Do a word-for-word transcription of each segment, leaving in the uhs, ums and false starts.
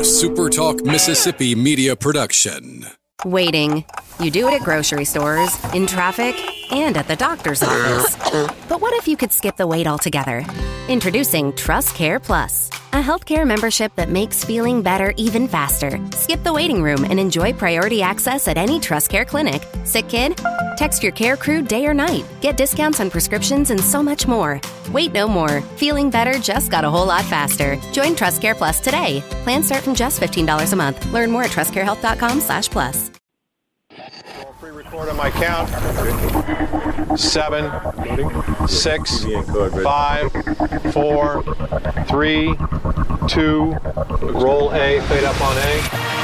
A Super Talk Mississippi media production. Waiting. You do it at grocery stores, in traffic, and at the doctor's office. But what if you could skip the wait altogether? Introducing Trust Care Plus, a healthcare membership that makes feeling better even faster. Skip the waiting room and enjoy priority access at any Trust Care clinic. Sick kid? Text your care crew day or night. Get discounts on prescriptions and so much more. Wait no more. Feeling better just got a whole lot faster. Join Trust Care Plus today. Plans start from just fifteen dollars a month. Learn more at trustcarehealth.com slash plus. Pre-record on my count. Seven, six, five, four, three, two, roll A, fade up on A.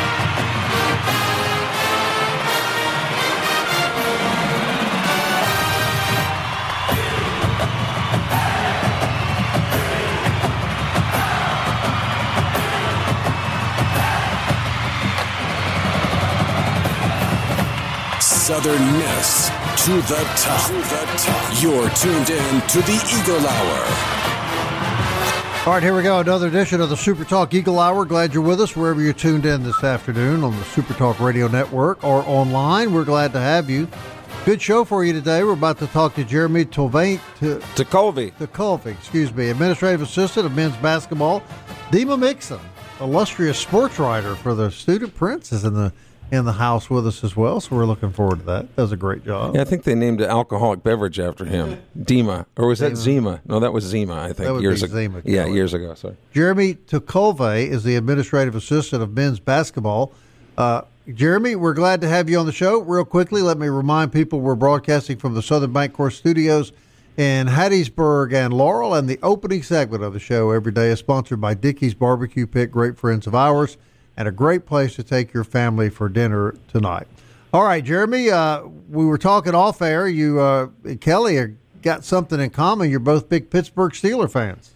Southern Miss to the top. To the top. You're tuned in to the Eagle Hour. All right, here we go. Another edition of the Super Talk Eagle Hour. Glad you're with us wherever you're tuned in this afternoon on the Super Talk Radio Network or online. We're glad to have you. Good show for you today. We're about to talk to Jeremy Tolvain. To, Tekulve. Tekulve, excuse me. Administrative Assistant of Men's Basketball. Dima Mixon, illustrious sports writer for the Student Prince, is in the in the house with us as well, so we're looking forward to that. Does a great job. Yeah, I think they named an alcoholic beverage after him, Dima, or was that Zima? No, that was Zima. I think that would years be ago. Zima, yeah, years ago. Sorry. Jeremy Tekulve is the administrative assistant of men's basketball. Uh, Jeremy, we're glad to have you on the show. Real quickly, let me remind people we're broadcasting from the Southern Bancorp Studios in Hattiesburg and Laurel, and the opening segment of the show every day is sponsored by Dickey's Barbecue Pit, great friends of ours, and a great place to take your family for dinner tonight. All right, Jeremy, uh, we were talking off air. You, uh, Kelly, uh, got something in common. You're both big Pittsburgh Steelers fans.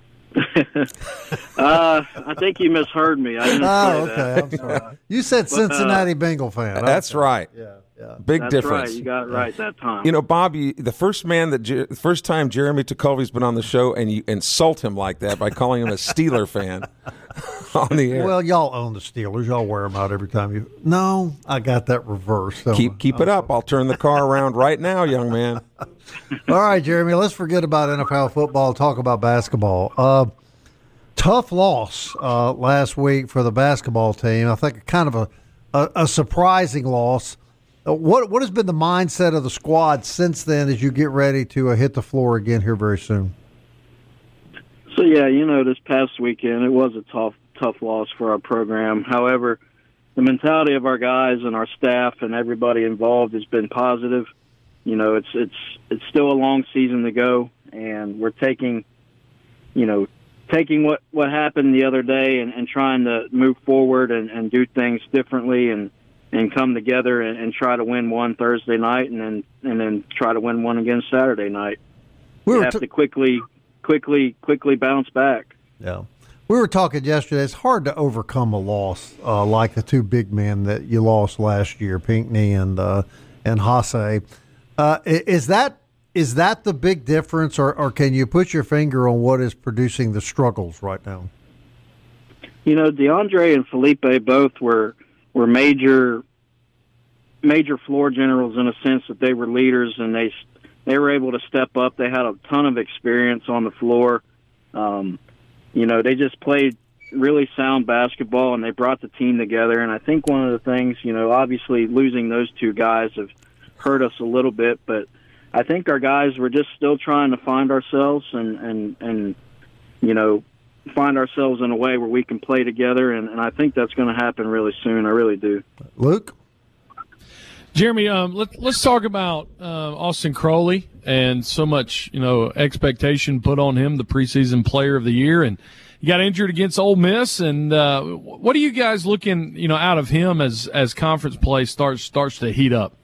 uh, I think you misheard me. I didn't oh, say okay. that. I'm sorry. You said Cincinnati uh, Bengal fan. That's okay. right. Yeah, yeah. Big That's difference. Right. You got it right that time. You know, Bob, you, the first man that the first time Jeremy Tekulve's been on the show, and you insult him like that by calling him a Steeler fan on the air. Well, y'all own the Steelers. Y'all wear them out every time you. No, I got that reversed. Keep keep it up. I'll turn the car around right now, young man. All right, Jeremy. Let's forget about N F L football. Talk about basketball. Uh, Tough loss uh, last week for the basketball team. I think kind of a, a, a surprising loss. Uh, what what has been the mindset of the squad since then as you get ready to uh, hit the floor again here very soon? So, yeah, you know, this past weekend, it was a tough, tough loss for our program. However, the mentality of our guys and our staff and everybody involved has been positive. You know, it's it's it's still a long season to go, and we're taking, you know, taking what, what happened the other day and, and trying to move forward and, and do things differently and, and come together and, and try to win one Thursday night and then and then try to win one again Saturday night. We, we have t- to quickly, quickly, quickly bounce back. Yeah. We were talking yesterday. It's hard to overcome a loss uh, like the two big men that you lost last year, Pinckney and uh, and Hasse. Uh, is that Is that the big difference, or, or can you put your finger on what is producing the struggles right now? You know, DeAndre and Felipe both were were major major floor generals in a sense that they were leaders and they they were able to step up. They had a ton of experience on the floor. Um, you know, they just played really sound basketball and they brought the team together. And I think one of the things, you know, obviously losing those two guys have hurt us a little bit, but I think our guys were just still trying to find ourselves and, and, and you know, find ourselves in a way where we can play together, and, and I think that's going to happen really soon. I really do. Luke? Jeremy, um, let, let's talk about uh, Austin Crowley and so much, you know, expectation put on him, the preseason player of the year, and he got injured against Ole Miss. And uh, what are you guys looking, you know, out of him as, as conference play starts starts to heat up?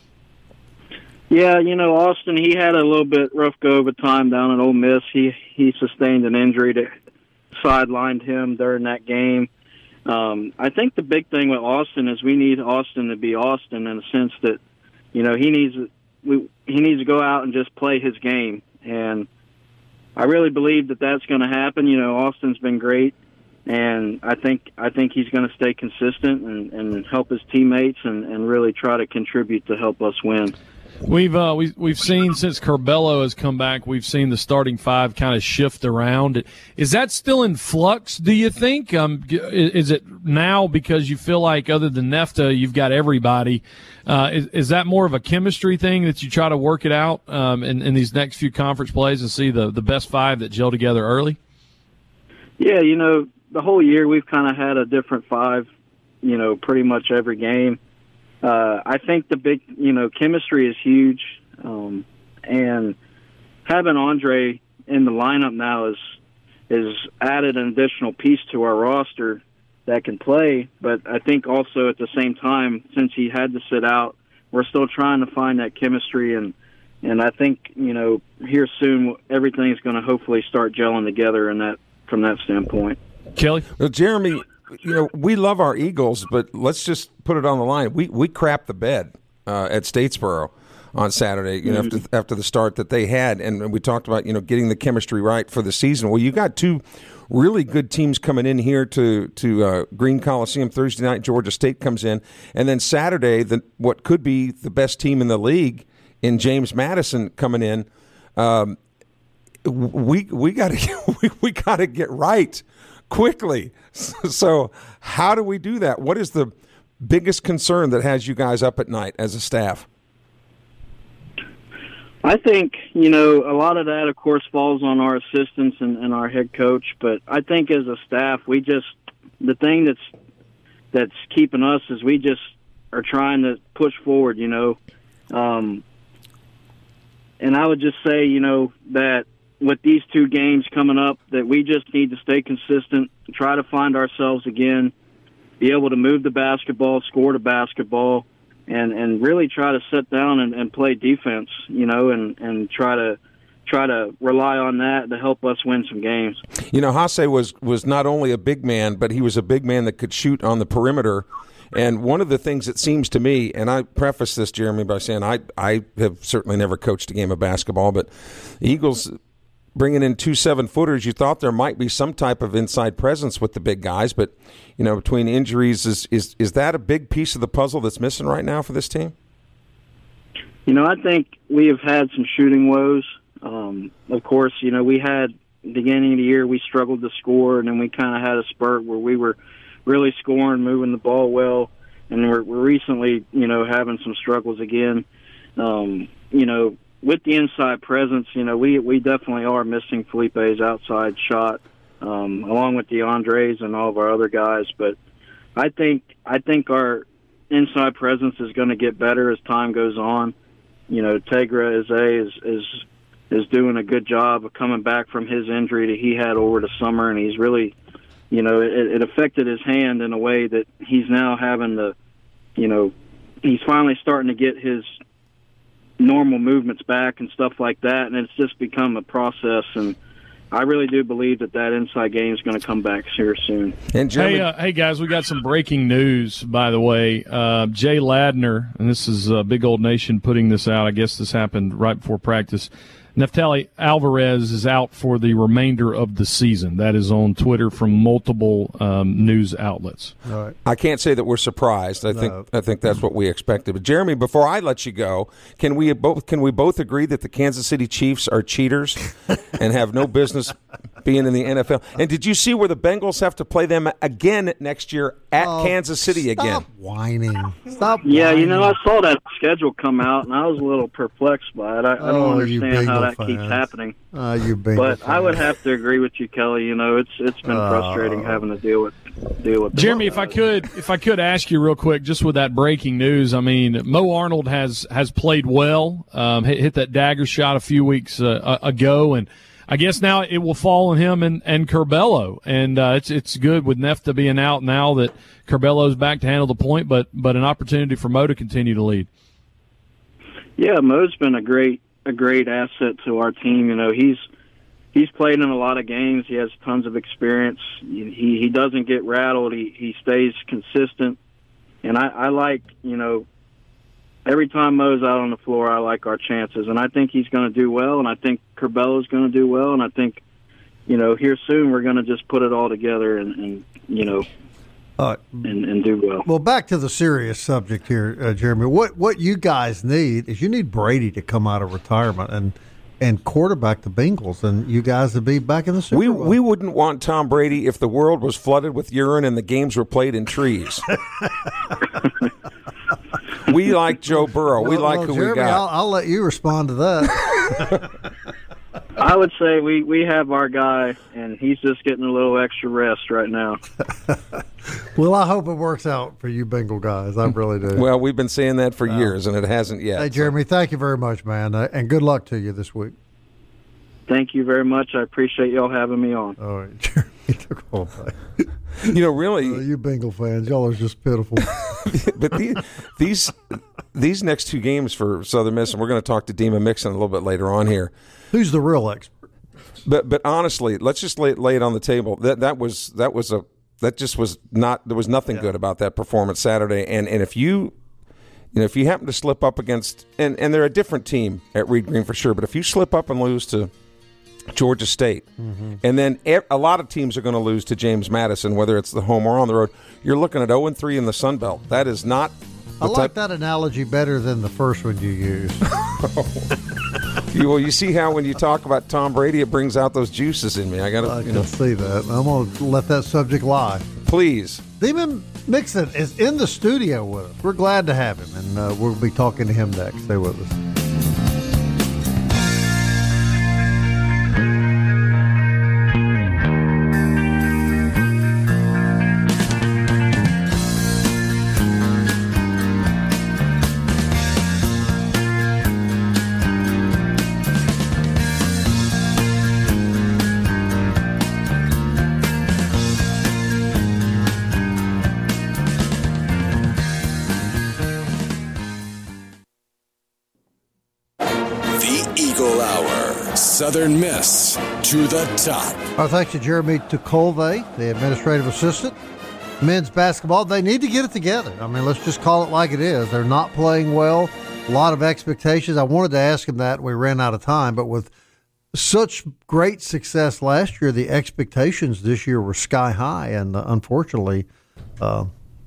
Yeah, you know, Austin, he had a little bit rough go of a time down at Ole Miss. He he sustained an injury that sidelined him during that game. Um, I think the big thing with Austin is we need Austin to be Austin in the sense that, you know, he needs we he needs to go out and just play his game. And I really believe that that's going to happen. You know, Austin's been great and I think I think he's going to stay consistent and, and help his teammates and, and really try to contribute to help us win. We've uh, we, we've seen since Curbelo has come back, we've seen the starting five kind of shift around. Is that still in flux, do you think? Um, is it now because you feel like other than Nefta, you've got everybody? Uh, is, is that more of a chemistry thing that you try to work it out um, in, in these next few conference plays and see the, the best five that gel together early? Yeah, you know, the whole year we've kind of had a different five, you know, pretty much every game. Uh, I think the big, you know, chemistry is huge, um, and having Andre in the lineup now is is added an additional piece to our roster that can play. But I think also at the same time, since he had to sit out, we're still trying to find that chemistry, and and I think, you know, here soon everything's going to hopefully start gelling together in that from that standpoint. Kelly, well, Jeremy, you know, we love our Eagles, but let's just put it on the line. We we crapped the bed uh, at Statesboro on Saturday, you know, mm-hmm. after, after the start that they had, and we talked about, you know, getting the chemistry right for the season. Well, you got two really good teams coming in here to to uh, Green Coliseum Thursday night. Georgia State comes in, and then Saturday, the what could be the best team in the league in James Madison coming in. Um, we we got to we, we got to get right quickly. So how do we do that? What is the biggest concern that has you guys up at night as a staff? I think, you know, a lot of that, of course, falls on our assistants and, and our head coach. But I think as a staff, we just the thing that's that's keeping us is we just are trying to push forward, you know. Um, and I would just say, you know, that with these two games coming up, that we just need to stay consistent, try to find ourselves again, be able to move the basketball, score the basketball, and, and really try to sit down and, and play defense, you know, and, and try to try to rely on that to help us win some games. You know, Haase was, was not only a big man, but he was a big man that could shoot on the perimeter. And one of the things that seems to me, and I preface this, Jeremy, by saying I, I have certainly never coached a game of basketball, but the Eagles – bringing in two seven-footers, you thought there might be some type of inside presence with the big guys, but, you know, between injuries, is is is that a big piece of the puzzle that's missing right now for this team? You know, I think we have had some shooting woes. Um, of course, you know, we had, beginning of the year, we struggled to score, and then we kind of had a spurt where we were really scoring, moving the ball well, and we're, we're recently, you know, having some struggles again. Um, you know, with the inside presence, you know, we we definitely are missing Felipe's outside shot, um, along with DeAndre's and all of our other guys. But I think I think our inside presence is going to get better as time goes on. You know, Tegra is is is is doing a good job of coming back from his injury that he had over the summer, and he's really, you know, it, it affected his hand in a way that he's now having to, you know, he's finally starting to get his normal movements back and stuff like that, and it's just become a process. And I really do believe that that inside game is going to come back here soon. And Jeremy- hey, uh, hey guys, we got some breaking news, by the way. Uh, Jay Ladner, and this is uh, Big Old Nation putting this out. I guess this happened right before practice. Neftali Alvarez is out for the remainder of the season. That is on Twitter from multiple um, news outlets. Right. I can't say that we're surprised. I No. think I think that's what we expected. But Jeremy, before I let you go, can we both can we both agree that the Kansas City Chiefs are cheaters and have no business being in the N F L? And did you see where the Bengals have to play them again next year at Oh, Kansas City stop again? whining. Stop Yeah, whining. you know, I saw that schedule come out, and I was a little perplexed by it. I, I Oh, don't you understand how Bengal that keeps fans. happening. Uh, you Bengals But I would fans. have to agree with you, Kelly. You know, it's it's been Oh. frustrating having to deal with deal with. Jeremy, if I could, if I could ask you real quick, just with that breaking news. I mean, Mo Arnold has has played well. Um, hit, hit that dagger shot a few weeks uh, ago, and I guess now it will fall on him and, and Curbelo. And uh, it's it's good with Nefta being out now that Curbelo's back to handle the point, but but an opportunity for Mo to continue to lead. Yeah, Mo's been a great a great asset to our team. You know, he's he's played in a lot of games. He has tons of experience. He he doesn't get rattled. He he stays consistent. And I, I like, you know, every time Mo's out on the floor, I like our chances. And I think he's going to do well, and I think Curbelo's going to do well, and I think you know, here soon we're going to just put it all together and, and you know, Uh, and, and do well. Well, back to the serious subject here, uh, Jeremy. What what you guys need is you need Brady to come out of retirement and and quarterback the Bengals, and you guys to be back in the Super we, Bowl. We wouldn't want Tom Brady if the world was flooded with urine and the games were played in trees. We like Joe Burrow. We well, like well, who Jeremy, we got. I'll, I'll let you respond to that. I would say we, we have our guy, and he's just getting a little extra rest right now. Well, I hope it works out for you Bengal guys. I really do. Well, we've been saying that for years, and it hasn't yet. Hey, Jeremy, thank you very much, man, uh, and good luck to you this week. Thank you very much. I appreciate y'all having me on. All right, Jeremy took all day. You know, really, Uh, you Bengal fans, y'all are just pitiful. but the, these these next two games for Southern Miss, and we're going to talk to Dima Mixon a little bit later on here. Who's the real expert? But but honestly, let's just lay, lay it on the table. That that was that was a that just was not there was nothing Yeah. good about that performance Saturday. And and if you you know if you happen to slip up against and and they're a different team at Reed Green for sure, but if you slip up and lose to Georgia State, mm-hmm. and then a lot of teams are going to lose to James Madison, whether it's the home or on the road. You're looking at oh and three in the Sun Belt. That is not. I like that analogy better than the first one you used. you, well, you see how when you talk about Tom Brady, it brings out those juices in me. I got to, I you can know, see that. I'm going to let that subject lie. Please. Demon Mixon is in the studio with us. We're glad to have him, and uh, we'll be talking to him next. Stay with us. Southern Miss to the top. Our thanks to Jeremy Tucolve, the administrative assistant. Men's basketball, they need to get it together. I mean, let's just call it like it is. They're not playing well. A lot of expectations. I wanted to ask him that. We ran out of time. But with such great success last year, the expectations this year were sky high. And uh, unfortunately, uh,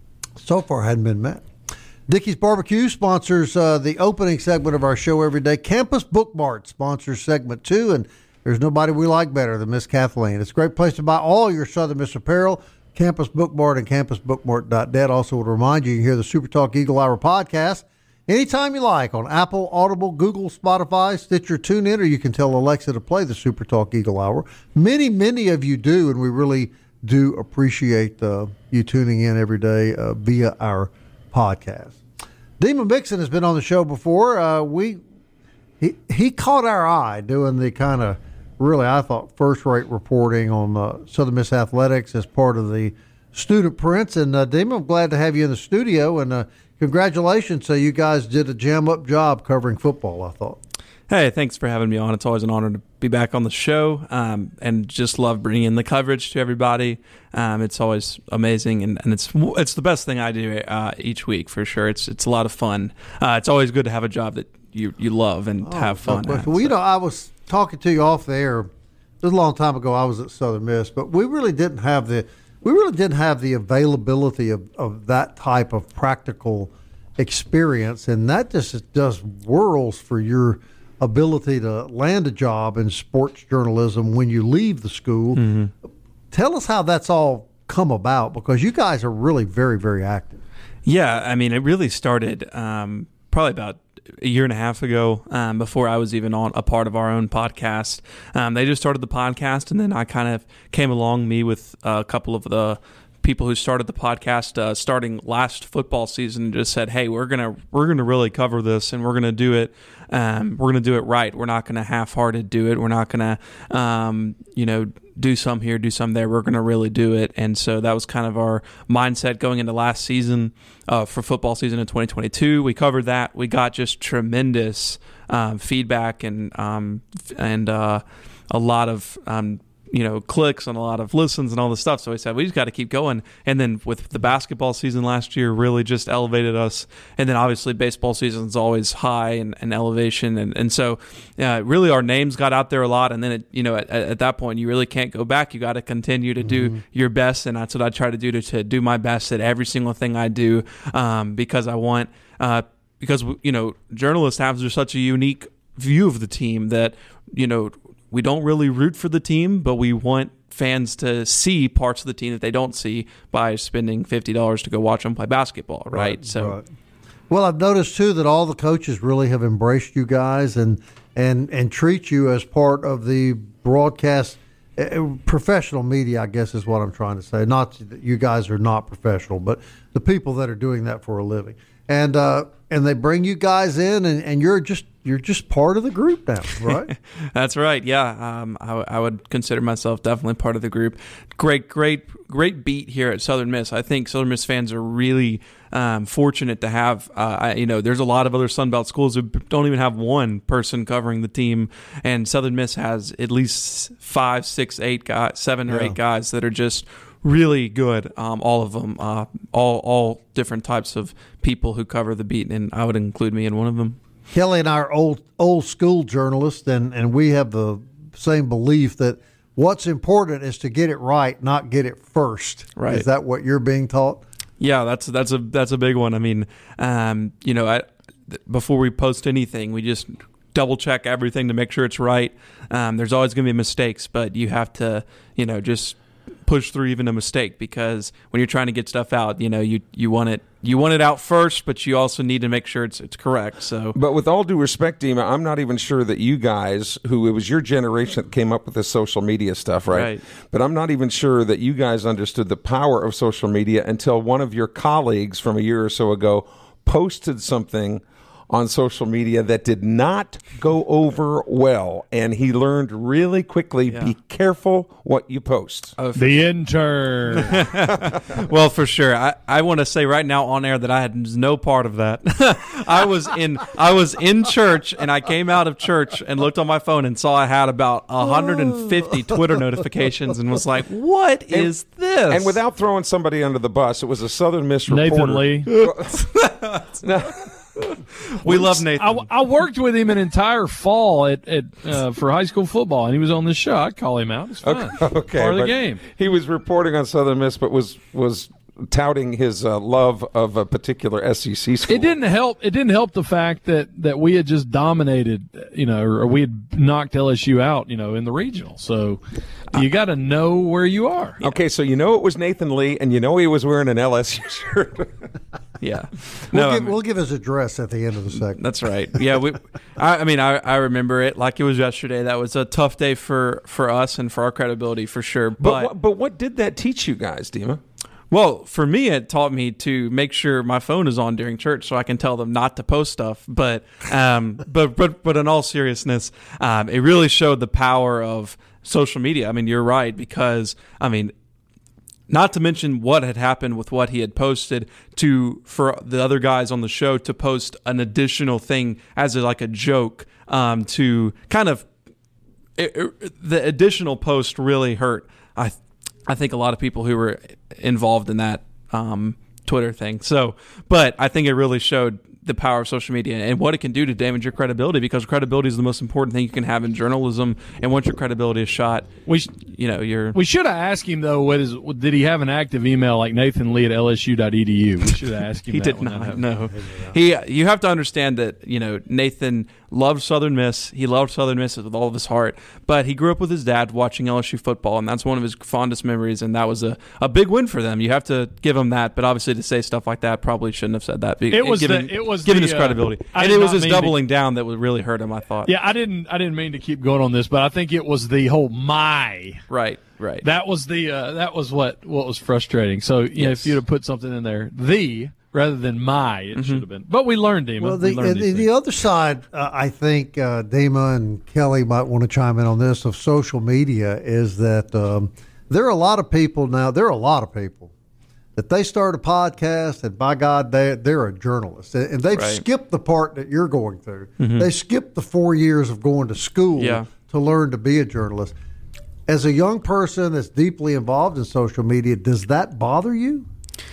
so far hadn't been met. Dickey's Barbecue sponsors uh, the opening segment of our show every day. Campus Book Mart sponsors segment two, and there's nobody we like better than Miss Kathleen. It's a great place to buy all your Southern Miss apparel. Campus Book Mart and campus book mart dot net. Also would remind you, you can hear the Super Talk Eagle Hour podcast anytime you like on Apple, Audible, Google, Spotify, Stitcher, TuneIn, or you can tell Alexa to play the Super Talk Eagle Hour. Many, many of you do, and we really do appreciate uh, you tuning in every day uh, via our podcast. Demon Mixon has been on the show before. Uh, we he he caught our eye doing the kind of really, I thought, first-rate reporting on uh, Southern Miss athletics as part of the Student Prints. And uh, Demon, I'm glad to have you in the studio, and uh, congratulations. So you guys did a jam-up job covering football, I thought. Hey, thanks for having me on. It's always an honor to be back on the show, um, and just love bringing the coverage to everybody. Um, it's always amazing, and, and it's it's the best thing I do uh, each week for sure. It's it's a lot of fun. Uh, it's always good to have a job that you, you love and oh, have fun. No at, well, so. you know, I was talking to you off the air. It was a long time ago. I was at Southern Miss, but we really didn't have the we really didn't have the availability of, of that type of practical experience, and that just does whirls for your ability to land a job in sports journalism when you leave the school. Mm-hmm. Tell us how that's all come about, because you guys are really very, very active. Yeah, I mean, it really started um, probably about a year and a half ago, um, before I was even on a part of our own podcast. Um, they just started the podcast, and then I kind of came along, me with a couple of the people who started the podcast uh, starting last football season, and just said, hey, we're gonna we're gonna really cover this, and we're gonna do it um, we're gonna do it right. We're not gonna half-hearted do it. We're not gonna um, you know do some here, do some there. We're gonna really do it. And so that was kind of our mindset going into last season uh, for football season in twenty twenty-two. We covered that. We got just tremendous um, feedback and um, and uh, a lot of um, you know, clicks and a lot of listens and all this stuff. So we said, we just got to keep going. And then with the basketball season last year really just elevated us. And then obviously baseball season is always high and, and elevation. And, and so uh, really our names got out there a lot. And then, it, you know, at, at that point, you really can't go back. You got to continue to do mm-hmm. your best. And that's what I try to do, to, to do my best at every single thing I do, um, because I want uh, – because, you know, journalists have such a unique view of the team that, you know, we don't really root for the team, but we want fans to see parts of the team that they don't see by spending fifty dollars to go watch them play basketball, right? right so, right. Well, I've noticed, too, that all the coaches really have embraced you guys and and, and treat you as part of the broadcast uh, professional media, I guess is what I'm trying to say. Not that you guys are not professional, but the people that are doing that for a living. And uh, and they bring you guys in, and, and you're just you're just part of the group now, right? That's right. Yeah, um, I, I would consider myself definitely part of the group. Great, great, great beat here at Southern Miss. I think Southern Miss fans are really um, fortunate to have. Uh, I, you know, there's a lot of other Sun Belt schools who don't even have one person covering the team, and Southern Miss has at least five, six, eight guys, seven or yeah. eight guys that are just really good, um, all of them, uh, all all different types of people who cover the beat, and I would include me in one of them. Kelly and I are old old school journalists, and, and we have the same belief that what's important is to get it right, not get it first. Right. Is that what you're being taught? Yeah, that's that's a that's a big one. I mean, um, you know, I, before we post anything, we just double check everything to make sure it's right. Um, there's always going to be mistakes, but you have to, you know, just push through even a mistake, because when you're trying to get stuff out, you know, you, you want it you want it out first, but you also need to make sure it's it's correct. So, but with all due respect, Dima, I'm not even sure that you guys, who it was your generation that came up with this social media stuff, right? Right. But I'm not even sure that you guys understood the power of social media until one of your colleagues from a year or so ago posted something on social media that did not go over well, and he learned really quickly, yeah. be careful what you post. Oh, the intern. Well, for sure. I, I want to say right now on air that I had no part of that. I was in I was in church, and I came out of church and looked on my phone and saw I had about one hundred fifty Twitter notifications and was like, what and, is this? And without throwing somebody under the bus, it was a Southern Miss Nathan reporter. Lee. no. We love Nathan. I, I worked with him an entire fall at, at uh, for high school football, and he was on this show. I'd call him out. It's fun. Okay, okay, part of the game. He was reporting on Southern Miss, but was was touting his uh, love of a particular S E C school. It didn't help. It didn't help the fact that, that we had just dominated, you know, or we had knocked L S U out, you know, in the regional. So you got to know where you are. Okay, so you know it was Nathan Lee, and you know he was wearing an L S U shirt. Yeah, we'll, no, give, I mean, we'll give his address at the end of the segment. That's right. Yeah, we. I, I mean, I, I remember it like it was yesterday. That was a tough day for, for us and for our credibility, for sure. But but what, but what did that teach you guys, Dima? Well, for me, it taught me to make sure my phone is on during church so I can tell them not to post stuff. But um, but but but in all seriousness, um, it really showed the power of social media. I mean, you're right, because I mean. Not to mention what had happened with what he had posted, to for the other guys on the show to post an additional thing as a, like a joke, um, to kind of it, it, the additional post really hurt. I I think a lot of people who were involved in that um, Twitter thing. So, but I think it really showed the power of social media and what it can do to damage your credibility, because credibility is the most important thing you can have in journalism. And once your credibility is shot, we sh- you know you're. We should have asked him though. What is? Did he have an active email like Nathan Lee at L S U dot E D U? We should have asked him. He that did one. not. No, he. You have to understand that you know Nathan loved Southern Miss. He loved Southern Miss with all of his heart. But he grew up with his dad watching L S U football, and that's one of his fondest memories. And that was a, a big win for them. You have to give him that. But obviously, to say stuff like that, probably shouldn't have said that. It was given, the, it was given the, his credibility, uh, and it was his doubling to, down that would really hurt him. I thought. Yeah, I didn't. I didn't mean to keep going on this, but I think it was the whole my right. Right. That was the uh, that was what, what was frustrating. So yeah, yes. If you'd have put something in there, the rather than my, it mm-hmm. should have been. But we learned, Dima. Well, the, we learned the, the other side, uh, I think uh, Dima and Kelly might want to chime in on this, of social media, is that um, there are a lot of people now. There are a lot of people that they start a podcast, and by God, they they're a journalist, and they've right. skipped the part that you're going through. Mm-hmm. They skipped the four years of going to school yeah. to learn to be a journalist. As a young person that's deeply involved in social media, does that bother you?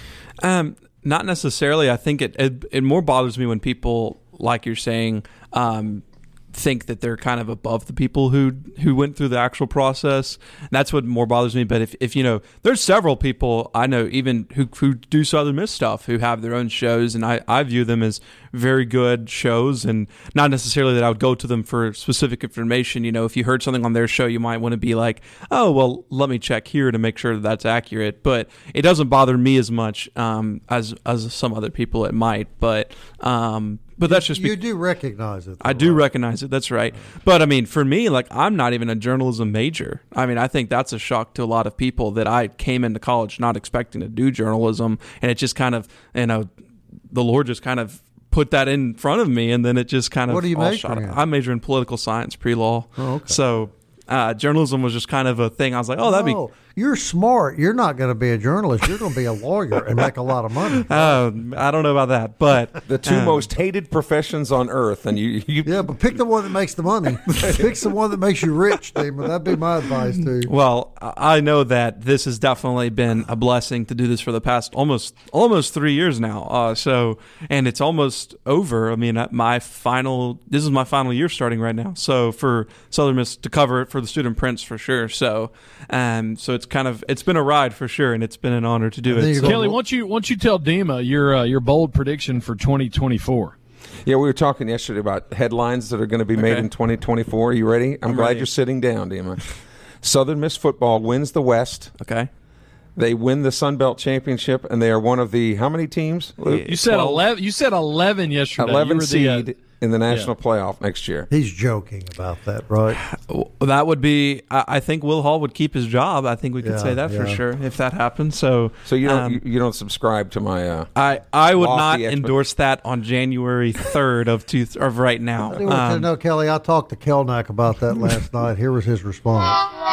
Um, not necessarily. I think it, it it more bothers me when people, like you're saying, um, think that they're kind of above the people who who went through the actual process. That's what more bothers me. But if, if you know, there's several people I know even who who do Southern Miss stuff who have their own shows, and I, I view them as very good shows, and not necessarily that I would go to them for specific information. You know, if you heard something on their show, you might want to be like, oh, well, let me check here to make sure that that's accurate. But it doesn't bother me as much um, as as some other people it might. But um, But that's just you be- do recognize it. Though, I do right? recognize it. That's right. But I mean, for me, like I'm not even a journalism major. I mean, I think that's a shock to a lot of people that I came into college not expecting to do journalism, and it just kind of, you know, the Lord just kind of put that in front of me, and then it just kind of. What are you all majoring shot in? I major in political science, pre-law. Oh, okay. So uh, journalism was just kind of a thing. I was like, oh, that'd be. Oh, you're smart. You're not going to be a journalist. You're going to be a lawyer and make a lot of money. Uh, I don't know about that, but The two um, most hated professions on earth, and you, you Yeah, but pick the one that makes the money. Pick the one that makes you rich, Demon. That'd be my advice to you. Well, I know that this has definitely been a blessing to do this for the past almost almost three years now. Uh, so, and it's almost over. I mean, my final this is my final year starting right now. So for Southern Miss to cover it for the Student Prince for sure. So, um, so it's kind of it's been a ride for sure, and it's been an honor to do And then it. you So- go- Kelly, once you once you tell Dima your uh, your bold prediction for twenty twenty-four. Yeah, we were talking yesterday about headlines that are going to be made Okay. in twenty twenty-four. Are you ready? I'm, I'm glad ready. you're sitting down, Dima. Southern Miss football wins the West. Okay. They win the Sun Belt Championship, and they are one of the how many teams? Luke? You said twelve. eleven. You said eleven yesterday. You eleven were the, uh, seed in the national playoff next year. He's joking about that, right? Well, that would be. I I think Will Hall would keep his job. I think we could Yeah, say that for yeah. sure if that happened. So, So you don't um, you, you don't subscribe to my uh, I, I would not lofty expect- endorse that on January third of two of right now. I do want you to Um, know, Kelly, I talked to Kelnack about that last night. Here was his response.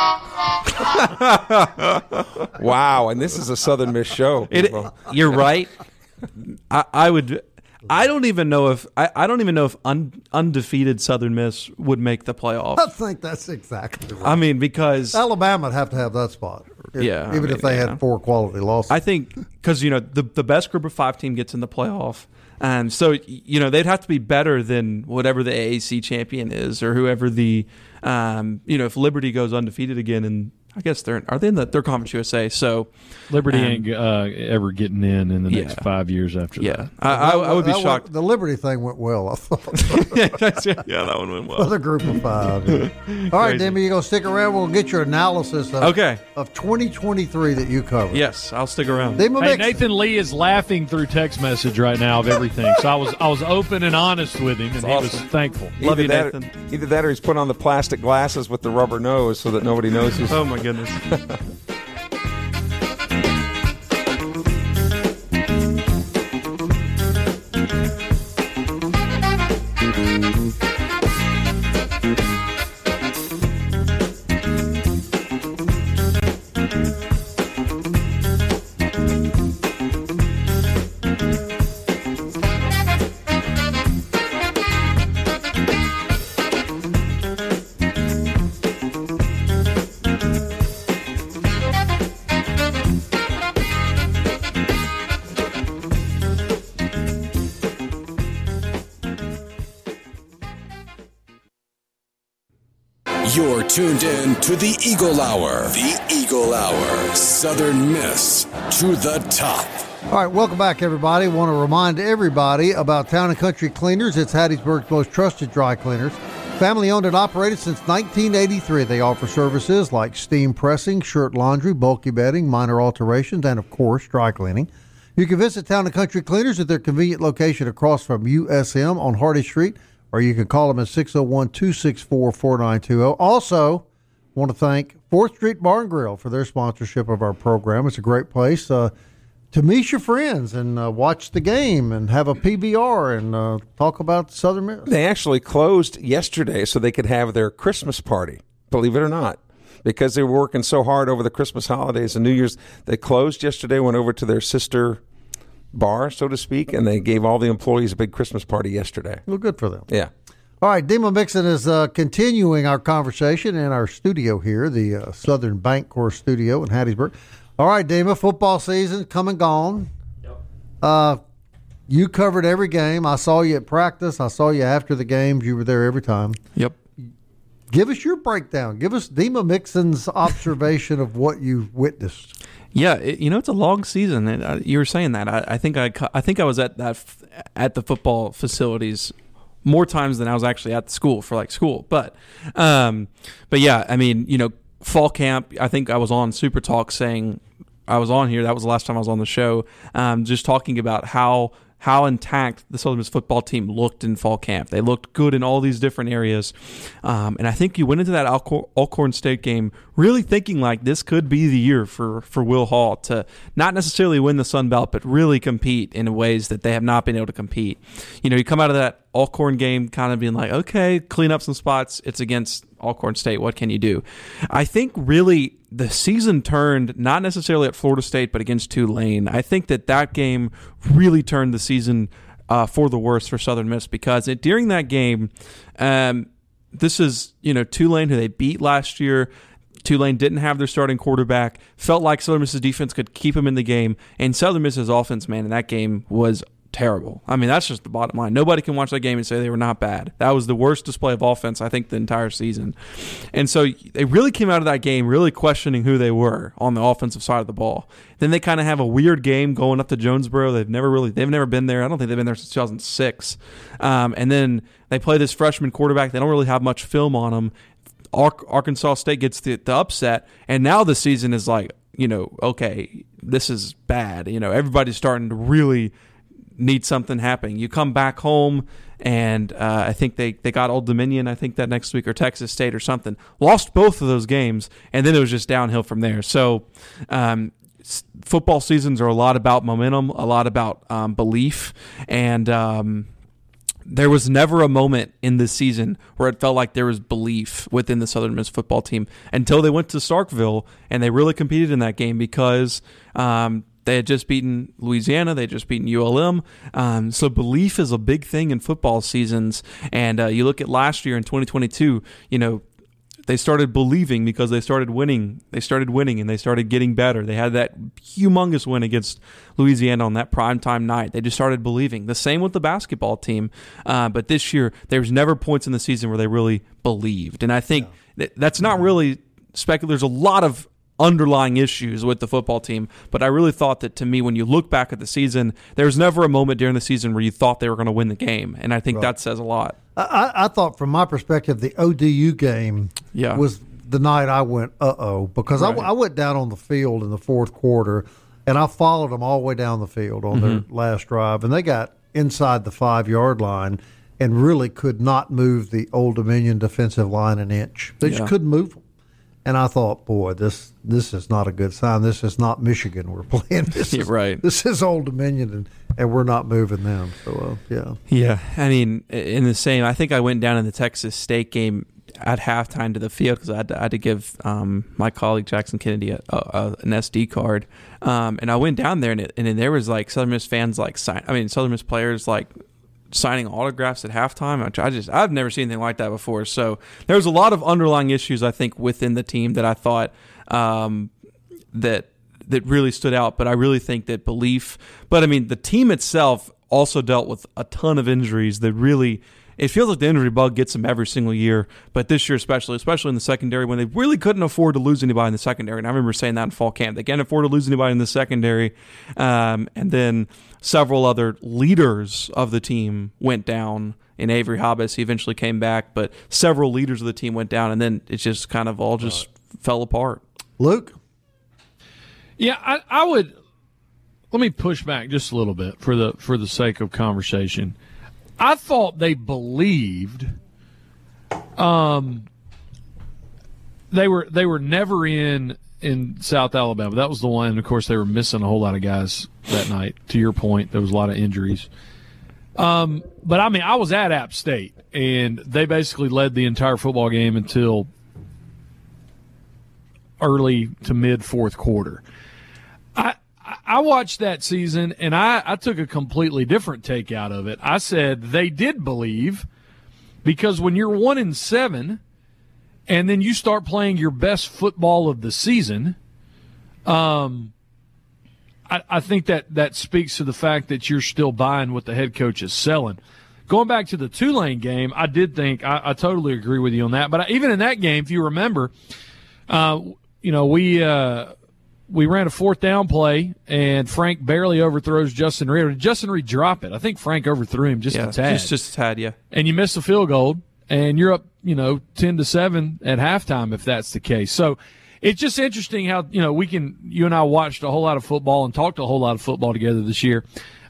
wow, and this is a Southern Miss show. it, people. you're right. I, I would. I don't even know if I, I don't even know if un, undefeated Southern Miss would make the I playoffs. think that's exactly right. I mean, because Alabama would have to have that spot. If- Yeah, I Even mean, if they yeah. had four quality losses. I think because you know the the best group of five team gets in the playoff, and so you know they'd have to be better than whatever the A A C champion is or whoever the um, you know if Liberty goes undefeated again, and I guess they're are they in the they're Conference U S A, so Liberty um, ain't uh, ever getting in in the next yeah. five years after yeah, that. I, I, I would be That shocked. Went, the Liberty thing went well, I thought. yeah, that one went well. For the group of five. All right, Crazy. Demi, you going to stick around? We'll get your analysis of, Okay. of twenty twenty-three that you covered. Yes, I'll stick around. Demi Hey, Mixon. Nathan Lee is laughing through text message right now of everything. So I was I was open and honest with him, and he was awesome. thankful. Love either you, that, Nathan. Either that, or he's put on the plastic glasses with the rubber nose so that nobody knows he's. Oh my goodness. You're tuned in to the Eagle Hour. The Eagle Hour. Southern Miss to the top. All right, welcome back, everybody. Want to remind everybody about Town and Country Cleaners. It's Hattiesburg's most trusted dry cleaners. Family owned and operated since nineteen eighty-three. They offer services like steam pressing, shirt laundry, bulky bedding, minor alterations, and, of course, dry cleaning. You can visit Town and Country Cleaners at their convenient location across from U S M on Hardy Street, or you can call them at six oh one, two six four, four nine two oh. Also, want to thank fourth Street Bar and Grill for their sponsorship of our program. It's a great place uh, to meet your friends and uh, watch the game and have a P B R and uh, talk about Southern Miss. They actually closed yesterday so they could have their Christmas party, believe it or not. Because they were working so hard over the Christmas holidays and New Year's, they closed yesterday, went over to their sister bar, so to speak, and they gave all the employees a big Christmas party yesterday. Well, good for them. Yeah. All right, Dima Mixon is uh, continuing our conversation in our studio here, the uh, Southern Bancorp studio in Hattiesburg. All right, Dima, football season come and gone. Yep. Uh, you covered every game. I saw you at practice. I saw you after the games. You were there every time. Yep. Give us your breakdown. Give us Dima Mixon's observation of what you witnessed. Yeah, it, you know, it's a long season. And, uh, you were saying that. I, I think I, I think I was at that f- at the football facilities more times than I was actually at the school for like school. But, um, but yeah, I mean, you know, fall camp. I think I was on Super Talk saying I was on here. That was the last time I was on the show. Um, just talking about how. how intact the Southern Miss football team looked in fall camp. They looked good in all these different areas. Um, and I think you went into that Alcor- Alcorn State game really thinking like this could be the year for, for Will Hall to not necessarily win the Sun Belt, but really compete in ways that they have not been able to compete. You know, you come out of that Alcorn game kind of being like, okay, clean up some spots. It's against Alcorn State. What can you do? I think really the season turned not necessarily at Florida State, but against Tulane. I think that that game really turned the season uh, for the worse for Southern Miss because it, during that game, um, this is, you know, Tulane who they beat last year. Tulane didn't have their starting quarterback. Felt like Southern Miss's defense could keep them in the game. And Southern Miss's offense, man, in that game was terrible. I mean, that's just the bottom line. Nobody can watch that game and say they were not bad. That was the worst display of offense, I think, the entire season. And so they really came out of that game really questioning who they were on the offensive side of the ball. Then they kind of have a weird game going up to Jonesboro. They've never really, they've never been there. I don't think they've been there since two thousand six. Um, and then they play this freshman quarterback. They don't really have much film on him. Arkansas State gets the, the upset, and now the season is like, you know, okay, this is bad. You know, everybody's starting to really need something happening. You come back home, and uh, I think they, they got Old Dominion, I think that next week, or Texas State or something. Lost both of those games, and then it was just downhill from there. So um, football seasons are a lot about momentum, a lot about um, belief, and um, there was never a moment in this season where it felt like there was belief within the Southern Miss football team until they went to Starkville, and they really competed in that game because um, they had just beaten Louisiana. They had just beaten U L M. Um, so belief is a big thing in football seasons. And uh, you look at last year in twenty twenty-two, you know, they started believing because they started winning. They started winning and they started getting better. They had that humongous win against Louisiana on that primetime night. They just started believing. The same with the basketball team. Uh, but this year, there was never points in the season where they really believed. And I think yeah. that that's not really speculative. There's a lot of underlying issues with the football team, but I really thought that, to me, when you look back at the season, there was never a moment during the season where you thought they were going to win the game, and I think right. that says a lot. I, I thought, from my perspective, the O D U game yeah. was the night I went, uh-oh, because right. I, I went down on the field in the fourth quarter, and I followed them all the way down the field on mm-hmm. their last drive, and they got inside the five-yard line and really could not move the Old Dominion defensive line an inch. They yeah. just couldn't move them. And I thought, boy, this this is not a good sign. This is not Michigan we're playing. This is, right. This is Old Dominion, and, and we're not moving them. So, uh, yeah. Yeah, I mean, in the same, I think I went down in the Texas State game at halftime to the field because I, I had to give um, my colleague Jackson Kennedy a, a, an S D card. Um, and I went down there, and, it, and there was, like, Southern Miss fans, like, sign, I mean, Southern Miss players, like, signing autographs at halftime. I just I've never seen anything like that before. So there was a lot of underlying issues, I think, within the team that I thought um, that that really stood out. But I really think that belief. But I mean, the team itself also dealt with a ton of injuries that really. It feels like the injury bug gets them every single year, but this year especially, especially in the secondary, when they really couldn't afford to lose anybody in the secondary. And I remember saying that in fall camp. They can't afford to lose anybody in the secondary. Um, and then several other leaders of the team went down. In Avery Hobbs, he eventually came back, but several leaders of the team went down, and then it just kind of all just right. fell apart. Luke? Yeah, I, I would – let me push back just a little bit for the for the sake of conversation. I thought they believed um, they were they were never in in South Alabama. That was the one. Of course, they were missing a whole lot of guys that night. To your point, there was a lot of injuries. Um, but, I mean, I was at App State, and they basically led the entire football game until early to mid-fourth quarter. I I watched that season, and I, I took a completely different take out of it. I said they did believe, Because when you're one and seven, and then you start playing your best football of the season, um, I, I think that that speaks to the fact that you're still buying what the head coach is selling. Going back to the Tulane game, I did think I, I totally agree with you on that. But I, even in that game, if you remember, uh, you know, we uh, we ran a fourth down play, and Frank barely overthrows Justin Reed. Did Justin Reed drop it? I think Frank overthrew him just yeah, a tad. Just, just a tad, yeah. And you miss a field goal, and you're up, you know, ten to seven at halftime if that's the case. So it's just interesting how, you know, we can – you and I watched a whole lot of football and talked a whole lot of football together this year.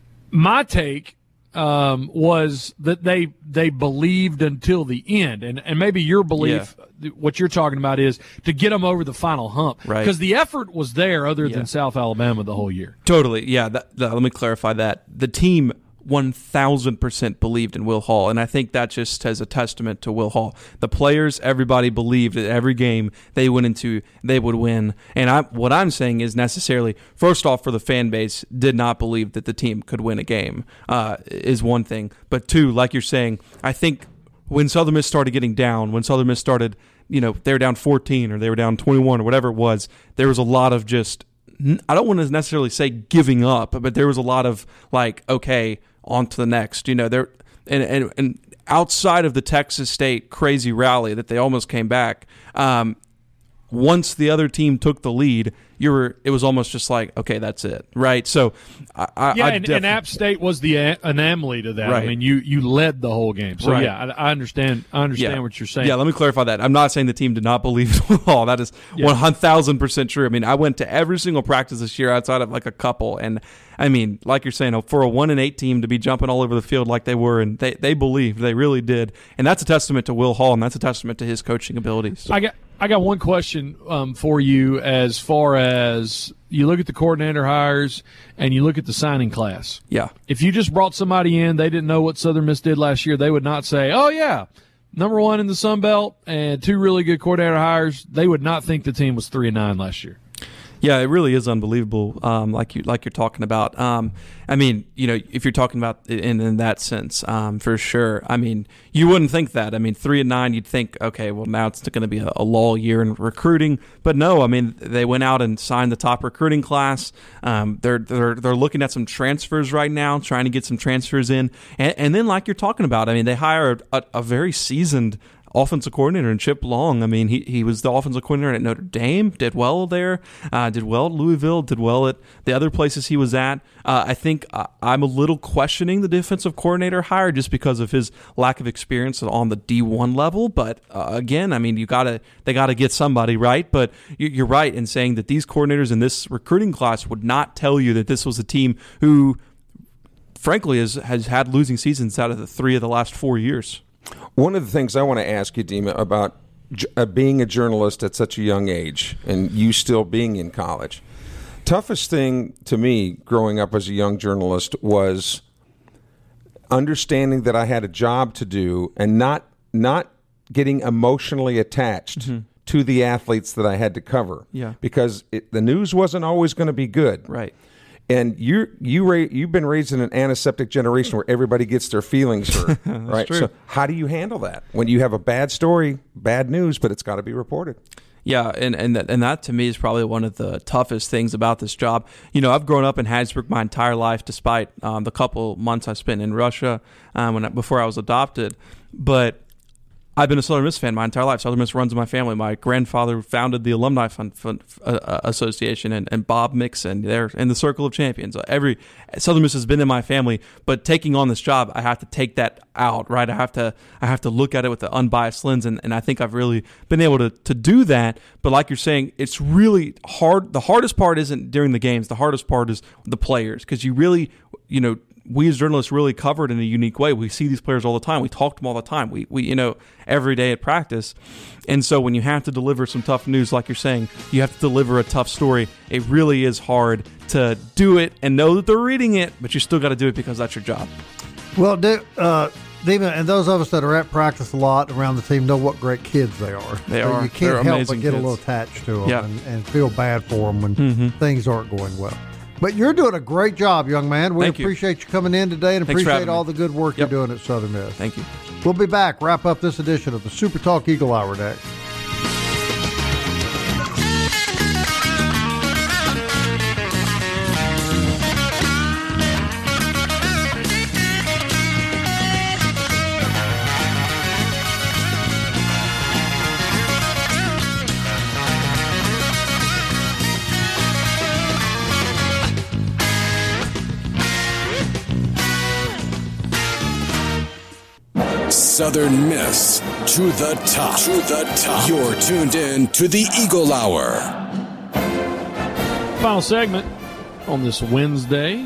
My take – Um, was that they they believed until the end, and and maybe your belief, yeah. what you're talking about, is to get them over the final hump, right? Because the effort was there, other yeah. than South Alabama the whole year. Totally, yeah. That, that, let me clarify that the team one thousand percent believed in Will Hall, and I think that just has a testament to Will Hall. The players, everybody believed that every game they went into, they would win. And I, what I'm saying is necessarily, first off, for the fan base, did not believe that the team could win a game, uh, is one thing. But two, like you're saying, I think when Southern Miss started getting down, when Southern Miss started, you know, they were down fourteen or they were down twenty-one or whatever it was, there was a lot of just, I don't want to necessarily say giving up, but there was a lot of like, okay, on to the next, you know, there and, and and outside of the Texas State crazy rally that they almost came back, um, once the other team took the lead, you were it was almost just like, okay, that's it, right? So, I, I, yeah, I and, def- and App State was the a- anomaly to that. Right. I mean, you you led the whole game. So right. yeah, I, I understand. I understand yeah. what you're saying. Yeah, let me clarify that. I'm not saying the team did not believe in all. That is yeah. one thousand percent true. I mean, I went to every single practice this year outside of like a couple, and I mean, like you're saying, for a one and eight team to be jumping all over the field like they were, and they they believed, they really did, and that's a testament to Will Hall, and that's a testament to his coaching abilities. I got I got one question um, for you as far as you look at the coordinator hires and you look at the signing class. Yeah. If you just brought somebody in, they didn't know what Southern Miss did last year, they would not say, oh, yeah, number one in the Sun Belt and two really good coordinator hires. They would not think the team was three and nine last year. Yeah, it really is unbelievable, um, like you like you're talking about. Um, I mean, you know, if you're talking about it in, in that sense, um, for sure. I mean, you wouldn't think that. I mean, three and nine, you'd think, okay, well, now it's going to be a, a lull year in recruiting. But no, I mean, they went out and signed the top recruiting class. Um, they're they're they're looking at some transfers right now, trying to get some transfers in, and, and then like you're talking about, I mean, they hired a, a very seasoned offensive coordinator in Chip Long. I mean, he he was the offensive coordinator at Notre Dame, did well there, uh, did well at Louisville, did well at the other places he was at. Uh, I think uh, I'm a little questioning the defensive coordinator hire just because of his lack of experience on the D one level. But uh, again, I mean, you gotta they gotta get somebody, right. But you're right in saying that these coordinators in this recruiting class would not tell you that this was a team who, frankly, has has had losing seasons out of the three of the last four years. One of the things I want to ask you, Dima, about uh, being a journalist at such a young age and you still being in college, toughest thing to me growing up as a young journalist was understanding that I had a job to do and not not getting emotionally attached mm-hmm. to the athletes that I had to cover. Yeah. Because it, the news wasn't always going to be good. Right. And you you ra- you've been raised in an antiseptic generation where everybody gets their feelings hurt, right? True. So how do you handle that when you have a bad story, bad news, but it's got to be reported? Yeah, and and that, and that to me is probably one of the toughest things about this job. You know, I've grown up in Hattiesburg my entire life, despite um, the couple months I spent in Russia um, when I, before I was adopted, but I've been a Southern Miss fan my entire life. Southern Miss runs in my family. My grandfather founded the Alumni Fund, Fund uh, Association, and, and Bob Mixon. They're in the Circle of Champions. Every Southern Miss has been in my family, but taking on this job, I have to take that out, right? I have to I have to look at it with an unbiased lens, and, and I think I've really been able to, to do that. But like you're saying, it's really hard. The hardest part isn't during the games. The hardest part is the players, because you really, you know, we as journalists really cover it in a unique way. We see these players all the time. We talk to them all the time. We, we, you know, every day at practice. And so when you have to deliver some tough news, like you're saying, you have to deliver a tough story. It really is hard to do it and know that they're reading it, but you still got to do it because that's your job. Well, uh, Dima, and those of us that are at practice a lot around the team know what great kids they are. They so are. You can't They're help but amazing get kids. a little attached to them Yeah. and, and feel bad for them when mm-hmm. things aren't going well. But you're doing a great job, young man. We Thank you. appreciate you coming in today and Thanks for appreciate having all me. the good work Yep. you're doing at Southern Miss. Thank you. We'll be back, wrap up this edition of the Super Talk Eagle Hour next. Southern Miss to the top. To the top. You're tuned in to the Eagle Hour. Final segment on this Wednesday.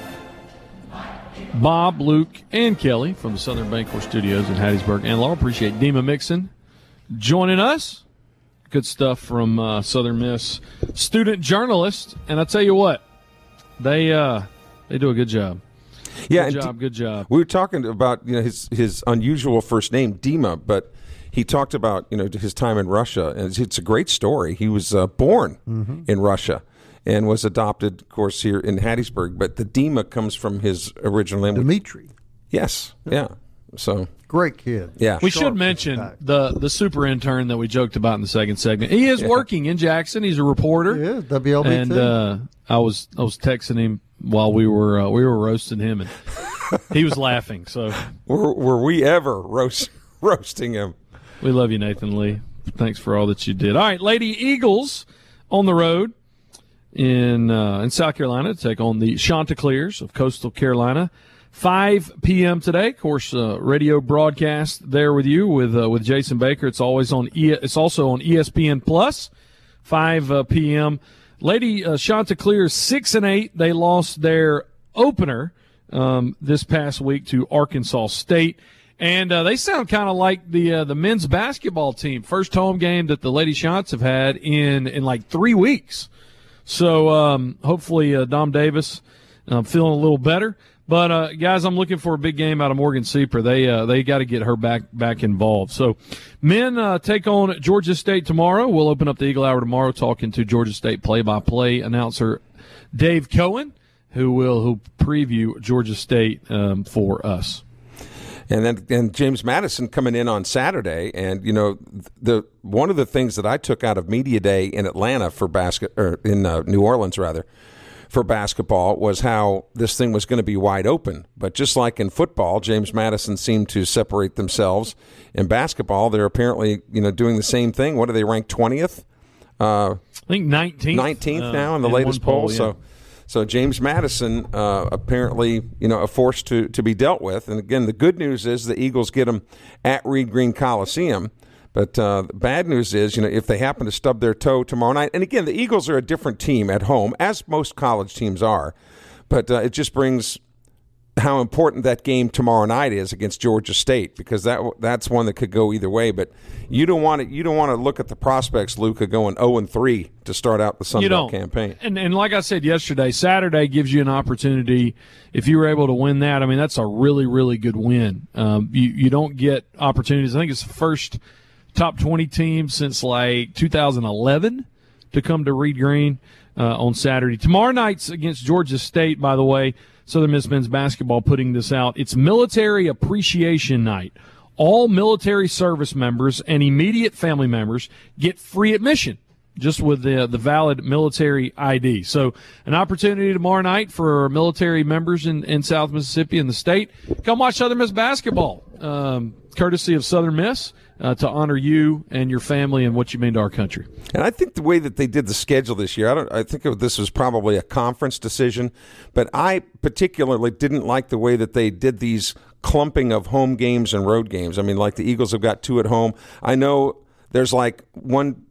Bob, Luke, and Kelly from the Southern Bancorp Studios in Hattiesburg and Laurel. Appreciate Dima Mixon joining us. Good stuff from uh, Southern Miss student journalist. And I tell you what, they uh, they do a good job. Yeah, Good and job, D- good job. We were talking about you know his his unusual first name, Dima, but he talked about you know his time in Russia, and it's, it's a great story. He was uh, born Mm-hmm. in Russia and was adopted, of course, here in Hattiesburg. But the Dima comes from his original name. Dimitri, Yes, yeah. So great kid. yeah, We Sharp should mention back. the the super intern that we joked about in the second segment. He is working in Jackson. He's a reporter. Yeah, W L B and too. uh, I was I was texting him while we were uh, we were roasting him, and he was laughing. So were, were we ever roast, roasting him? we love you, Nathan Lee. Thanks for all that you did. All right, Lady Eagles on the road in uh, in South Carolina to take on the Chanticleers of Coastal Carolina. five p.m. today. Of course, uh, radio broadcast there with you with uh, with Jason Baker. It's always on. E- it's also on E S P N Plus. five p.m. Lady uh, Chanticleer six and eight. They lost their opener um, this past week to Arkansas State, and uh, they sound kind of like the uh, the men's basketball team. First home game that the Lady Chants have had in in like three weeks. So um, hopefully uh, Dom Davis uh, feeling a little better. But uh, guys, I'm looking for a big game out of Morgan Sieper. They uh, they got to get her back back involved. So, men uh, take on Georgia State tomorrow. We'll open up the Eagle Hour tomorrow, talking to Georgia State play-by-play announcer Dave Cohen, who will who preview Georgia State um, for us. And then and James Madison coming in on Saturday, and you know the one of the things that I took out of Media Day in Atlanta for basket or in uh, New Orleans rather. for basketball was how this thing was going to be wide open. But just like in football, James Madison seemed to separate themselves. In basketball, they're apparently you know doing the same thing. What are they ranked twentieth? Uh, I think nineteenth. nineteenth uh, now in the in latest one poll, poll. yeah. So, so James Madison uh, apparently you know a force to to be dealt with. And again, the good news is the Eagles get them at Reed Green Coliseum. But uh, the bad news is, you know, if they happen to stub their toe tomorrow night, and again, the Eagles are a different team at home, as most college teams are, but uh, it just brings how important that game tomorrow night is against Georgia State, because that that's one that could go either way. But you don't want to you don't want to look at the prospects, Luca, going oh and three to start out the Sun You Belt don't. campaign. And and like I said yesterday, Saturday gives you an opportunity. If you were able to win that, I mean, that's a really, really good win. Um, you you don't get opportunities. I think it's the first top twenty team since like two thousand eleven to come to Reed Green uh, on Saturday. Tomorrow night's against Georgia State, by the way. Southern Miss men's basketball putting this out. It's Military Appreciation Night. All military service members and immediate family members get free admission, just with the the valid military I D. So an opportunity tomorrow night for military members in, in South Mississippi and the state. Come watch Southern Miss basketball, um, courtesy of Southern Miss, uh, to honor you and your family and what you mean to our country. And I think the way that they did the schedule this year, I don't. I think this was probably a conference decision, but I particularly didn't like the way that they did these clumping of home games and road games. I mean, like the Eagles have got two at home. I know there's like one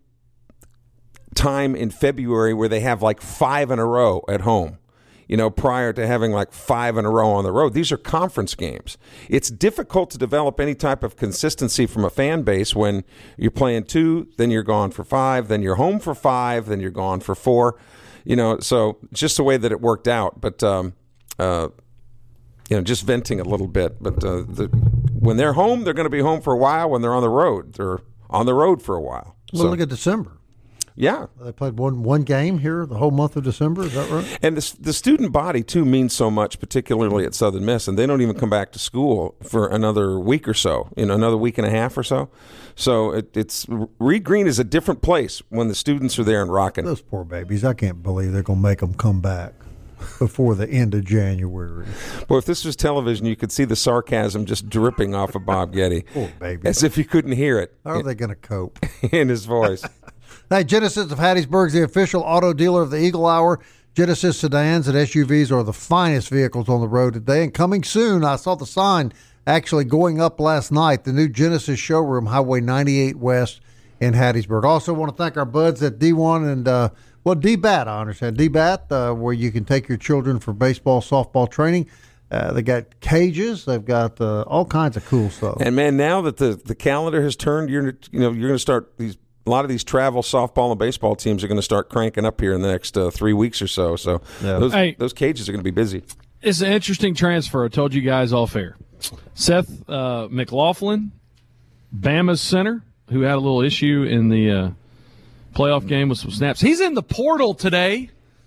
time in February where they have like five in a row at home, you know, prior to having like five in a row on the road. These are conference games. It's difficult to develop any type of consistency from a fan base when you're playing two, then you're gone for five, then you're home for five, then you're gone for four, you know, so just the way that it worked out. But, um, uh, you know, just venting a little bit. But uh, the, when they're home, they're going to be home for a while. When they're on the road, they're on the road for a while. Well, So- look at December. Yeah. They played one one game here the whole month of December. Is that right? And the, the student body, too, means so much, particularly at Southern Miss, and they don't even come back to school for another week or so, you know, another week and a half or so. So it, it's Reed Green is a different place when the students are there and rocking. Those poor babies. I can't believe they're going to make them come back before the end of January. Well, if this was television, you could see the sarcasm just dripping off of Bob Getty. Poor baby. As if you couldn't hear it. How are they going to cope? In his voice. Hey, Genesis of Hattiesburg is the official auto dealer of the Eagle Hour. Genesis sedans and S U Vs are the finest vehicles on the road today. And coming soon, I saw the sign actually going up last night, the new Genesis showroom, Highway ninety-eight West in Hattiesburg. Also want to thank our buds at D one and, uh, well, D-Bat, I understand. D-Bat, uh, where you can take your children for baseball, softball training. Uh, they got cages. They've got uh, all kinds of cool stuff. And, man, now that the, the calendar has turned, you're you know you're going to start these – a lot of these travel softball and baseball teams are going to start cranking up here in the next uh, three weeks or so. So yeah. those, hey, those cages are going to be busy. It's an interesting transfer. I told you guys off air. Seth uh, McLaughlin, Bama's center, who had a little issue in the uh, playoff game with some snaps. He's in the portal today.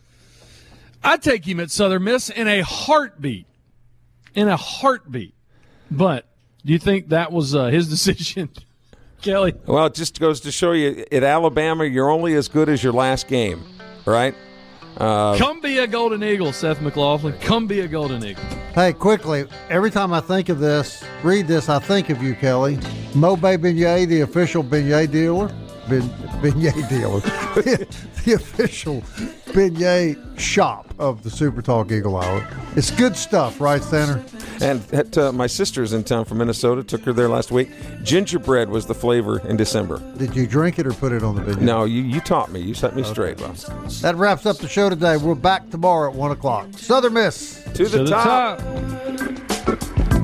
I'd take him at Southern Miss in a heartbeat. In a heartbeat. But do you think that was uh, his decision? Kelly. Well, it just goes to show you, at Alabama, you're only as good as your last game, right? Uh, Come be a Golden Eagle, Seth McLaughlin. Come be a Golden Eagle. Hey, quickly, every time I think of this, read this, I think of you, Kelly. Mobay Beignet, the official beignet dealer. Ben, beignet dealer. The official beignet shop of the Super Talk Eagle Hour. It's good stuff, right, Tanner? And at, uh, my sister's in town from Minnesota. Took her there last week. Gingerbread was the flavor in December. Did you drink it or put it on the beignet? No, you, you taught me. You set me okay. straight, Bob. That wraps up the show today. We're back tomorrow at one o'clock. Southern Miss. To the, to top. the top.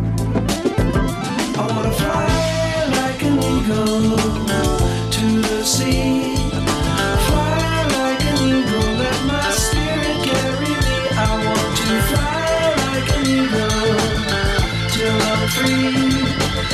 I want to fly like an eagle to the sea. Fly like an eagle, let my spirit carry me. I want to fly like an eagle till I'm free.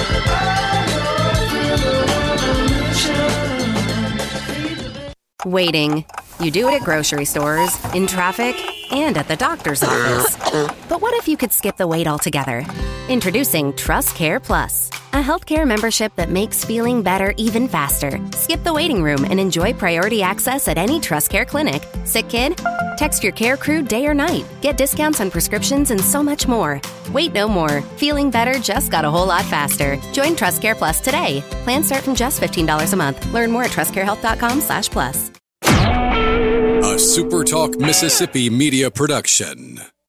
I go through the revolution. Waiting. You do it at grocery stores, in traffic, and at the doctor's office. But what if you could skip the wait altogether? Introducing Trust Care Plus, a healthcare membership that makes feeling better even faster. Skip the waiting room and enjoy priority access at any Trust Care clinic. Sick kid? Text your care crew day or night. Get discounts on prescriptions and so much more. Wait no more. Feeling better just got a whole lot faster. Join Trust Care Plus today. Plans start from just fifteen dollars a month. Learn more at trustcarehealth.com slash plus. A SuperTalk Mississippi media production.